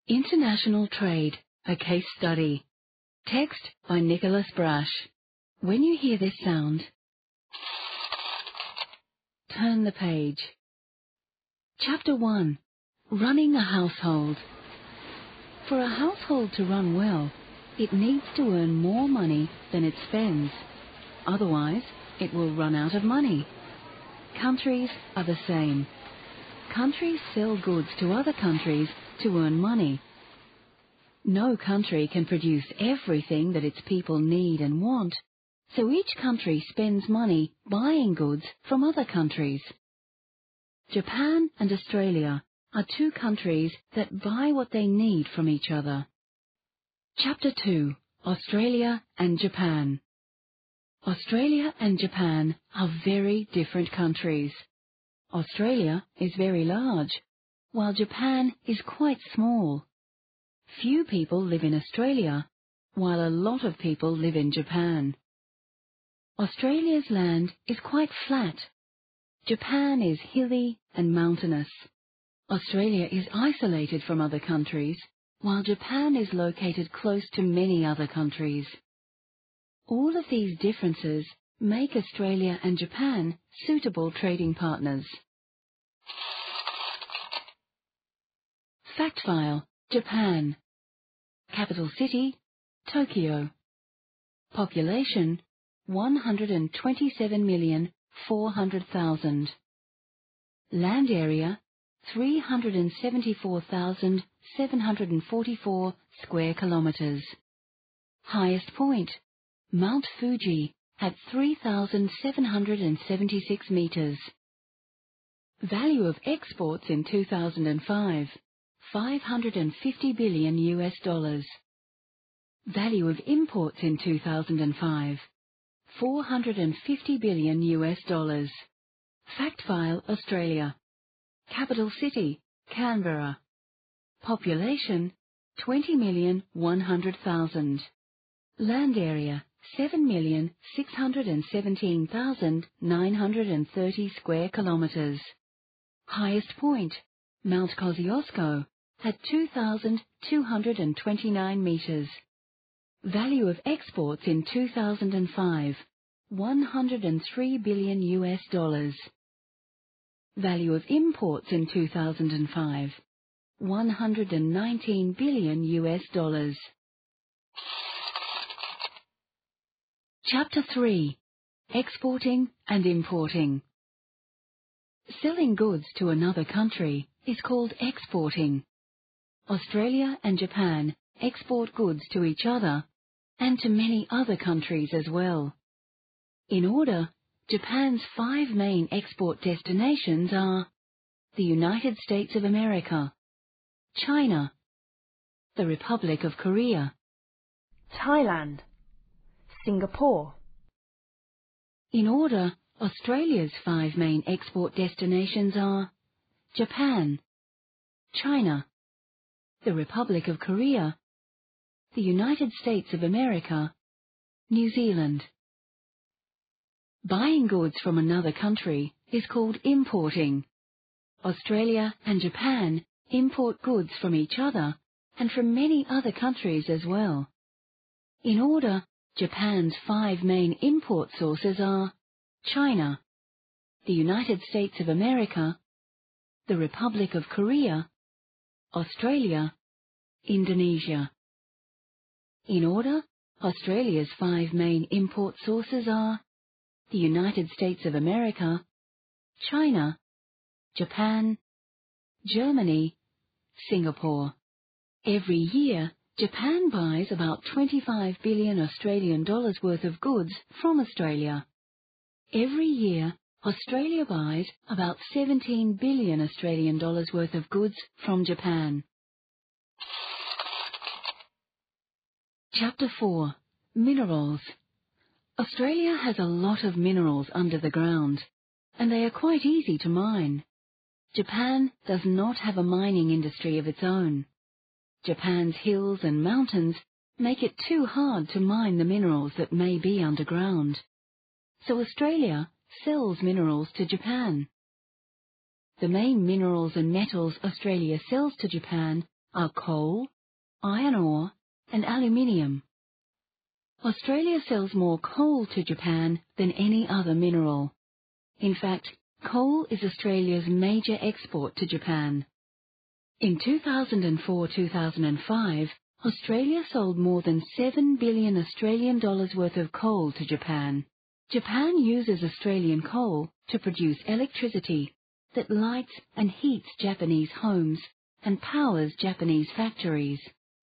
International Trade, a Case Study. Text by Nicholas Brash. When you hear this sound, turn the page. Chapter 1. Running a Household. For a household to run well, it needs to earn more money than it spends. Otherwise, it will run out of money. Countries are the same. Countries sell goods to other countries to earn money. No country can produce everything that its people need and want, so each country spends money buying goods from other countries. Japan and Australia are two countries that buy what they need from each other. Chapter 2. Australia and Japan. Australia and Japan are very different countries. Australia is very large, while Japan is quite small. Few people live in Australia, while a lot of people live in Japan. Australia's land is quite flat. Japan is hilly and mountainous. Australia is isolated from other countries, while Japan is located close to many other countries. All of these differences make Australia and Japan suitable trading partners. Fact file: Japan. Capital city: Tokyo. Population: 127,400,000. Land area: 374,744 square kilometers. Highest point: Mount Fuji at 3,776 meters. Value of exports in 2005, $550 billion. Value of imports in 2005, $450 billion. Fact file: Australia. Capital city: Canberra. Population: 20,100,000. Land area: 7,617,930 square kilometers. Highest point: Mount Kosciuszko at 2,229 meters. Value of exports in 2005, $103 billion. Value of imports in 2005, $119 billion. Chapter 3. Exporting and Importing. Selling goods to another country is called exporting. Australia and Japan export goods to each other and to many other countries as well. In order, Japan's 5 main export destinations are the United States of America, China, the Republic of Korea, Thailand, Singapore. In order, Australia's 5 main export destinations are Japan, China, the Republic of Korea, the United States of America, New Zealand. Buying goods from another country is called importing. Australia and Japan import goods from each other and from many other countries as well. In order, Japan's 5 main import sources are China, the United States of America, the Republic of Korea, Australia, Indonesia. In order, Australia's 5 main import sources are the United States of America, China, Japan, Germany, Singapore. Every year, Japan buys about 25 billion Australian dollars worth of goods from Australia. Every year, Australia buys about 17 billion Australian dollars worth of goods from Japan. Chapter 4. Minerals. Australia has a lot of minerals under the ground, and they are quite easy to mine. Japan does not have a mining industry of its own. Japan's hills and mountains make it too hard to mine the minerals that may be underground. So Australia sells minerals to Japan. The main minerals and metals Australia sells to Japan are coal, iron ore, and aluminium. Australia sells more coal to Japan than any other mineral. In fact, coal is Australia's major export to Japan. In 2004-2005, Australia sold more than 7 billion Australian dollars worth of coal to Japan. Japan uses Australian coal to produce electricity that lights and heats Japanese homes and powers Japanese factories.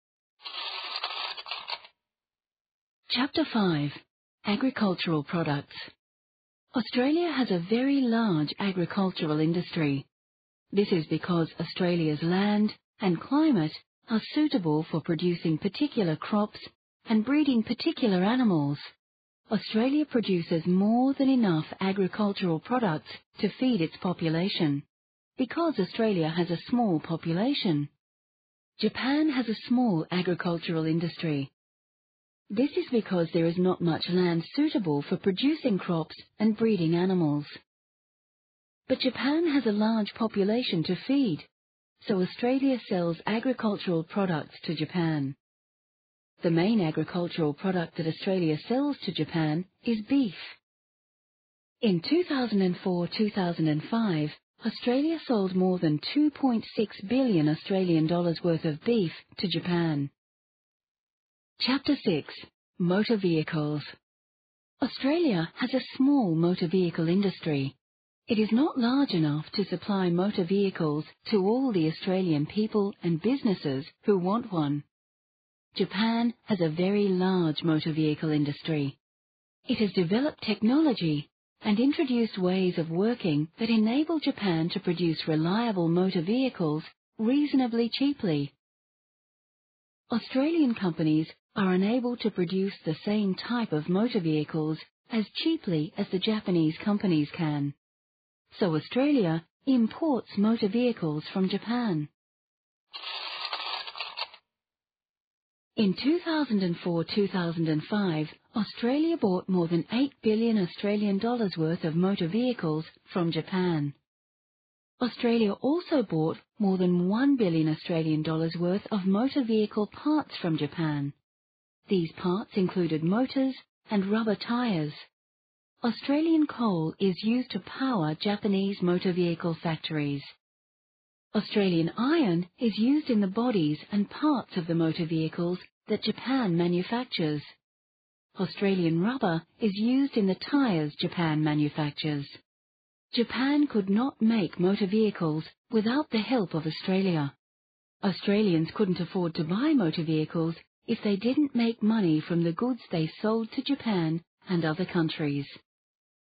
Chapter 5. Agricultural Products. Australia has a very large agricultural industry. This is because Australia's land and climate are suitable for producing particular crops and breeding particular animals. Australia produces more than enough agricultural products to feed its population, because Australia has a small population. Japan has a small agricultural industry. This is because there is not much land suitable for producing crops and breeding animals. But Japan has a large population to feed, so Australia sells agricultural products to Japan. The main agricultural product that Australia sells to Japan is beef. In 2004-2005, Australia sold more than 2.6 billion Australian dollars worth of beef to Japan. Chapter 6. Motor Vehicles. Australia has a small motor vehicle industry. It is not large enough to supply motor vehicles to all the Australian people and businesses who want one. Japan has a very large motor vehicle industry. It has developed technology and introduced ways of working that enable Japan to produce reliable motor vehicles reasonably cheaply. Australian companies are unable to produce the same type of motor vehicles as cheaply as the Japanese companies can. So Australia imports motor vehicles from Japan. In 2004-2005, Australia bought more than 8 billion Australian dollars worth of motor vehicles from Japan. Australia also bought more than 1 billion Australian dollars worth of motor vehicle parts from Japan. These parts included motors and rubber tyres. Australian coal is used to power Japanese motor vehicle factories. Australian iron is used in the bodies and parts of the motor vehicles that Japan manufactures. Australian rubber is used in the tyres Japan manufactures. Japan could not make motor vehicles without the help of Australia. Australians couldn't afford to buy motor vehicles if they didn't make money from the goods they sold to Japan and other countries.